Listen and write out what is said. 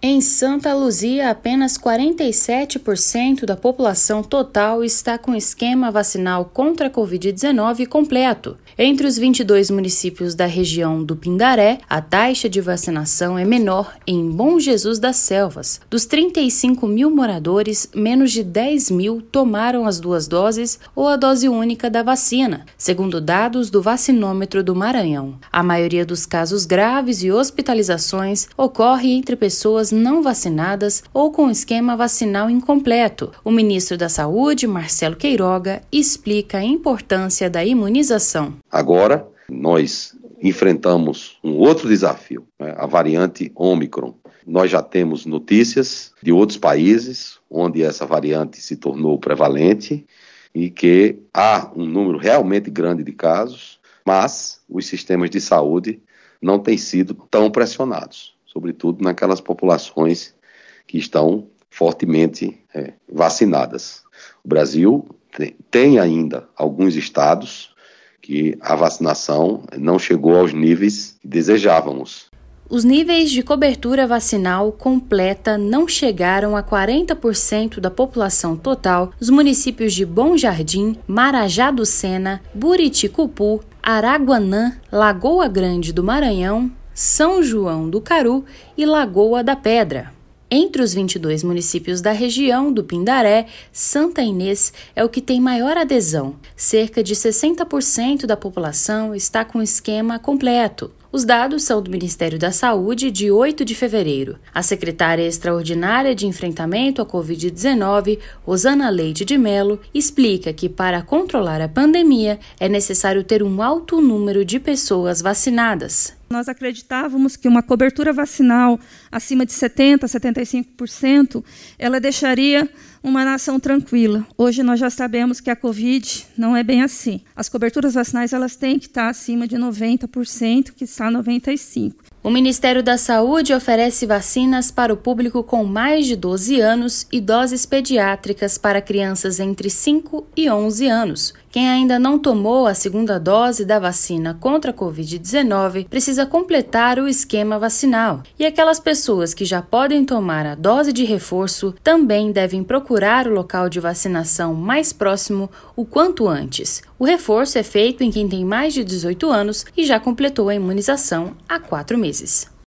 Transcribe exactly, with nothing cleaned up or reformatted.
Em Santa Luzia, apenas quarenta e sete por cento da população total está com esquema vacinal contra a covid dezenove completo. Entre os vinte e dois municípios da região do Pindaré, a taxa de vacinação é menor em Bom Jesus das Selvas. Dos trinta e cinco mil moradores, menos de dez mil tomaram as duas doses ou a dose única da vacina, segundo dados do Vacinômetro do Maranhão. A maioria dos casos graves e hospitalizações ocorre entre pessoas não vacinadas ou com esquema vacinal incompleto. O ministro da Saúde, Marcelo Queiroga, explica a importância da imunização. Agora, nós enfrentamos um outro desafio, né? A variante Ômicron. Nós já temos notícias de outros países onde essa variante se tornou prevalente e que há um número realmente grande de casos, mas os sistemas de saúde não têm sido tão pressionados, sobretudo naquelas populações que estão fortemente é, vacinadas. O Brasil tem, tem ainda alguns estados que a vacinação não chegou aos níveis que desejávamos. Os níveis de cobertura vacinal completa não chegaram a quarenta por cento da população total nos municípios de Bom Jardim, Marajá do Sena, Buriticupu, Araguanã, Lagoa Grande do Maranhão, São João do Caru e Lagoa da Pedra. Entre os vinte e dois municípios da região do Pindaré, Santa Inês é o que tem maior adesão. Cerca de sessenta por cento da população está com esquema completo. Os dados são do Ministério da Saúde de oito de fevereiro. A secretária extraordinária de enfrentamento à covid dezenove, Rosana Leite de Mello, explica que para controlar a pandemia é necessário ter um alto número de pessoas vacinadas. Nós acreditávamos que uma cobertura vacinal acima de setenta por cento, setenta e cinco por cento, ela deixaria uma nação tranquila. Hoje nós já sabemos que a Covid não é bem assim. As coberturas vacinais elas têm que estar acima de noventa por cento, que está noventa e cinco por cento. O Ministério da Saúde oferece vacinas para o público com mais de doze anos e doses pediátricas para crianças entre cinco e onze anos. Quem ainda não tomou a segunda dose da vacina contra a covid dezenove precisa completar o esquema vacinal. E aquelas pessoas que já podem tomar a dose de reforço também devem procurar o local de vacinação mais próximo o quanto antes. O reforço é feito em quem tem mais de dezoito anos e já completou a imunização há quatro meses.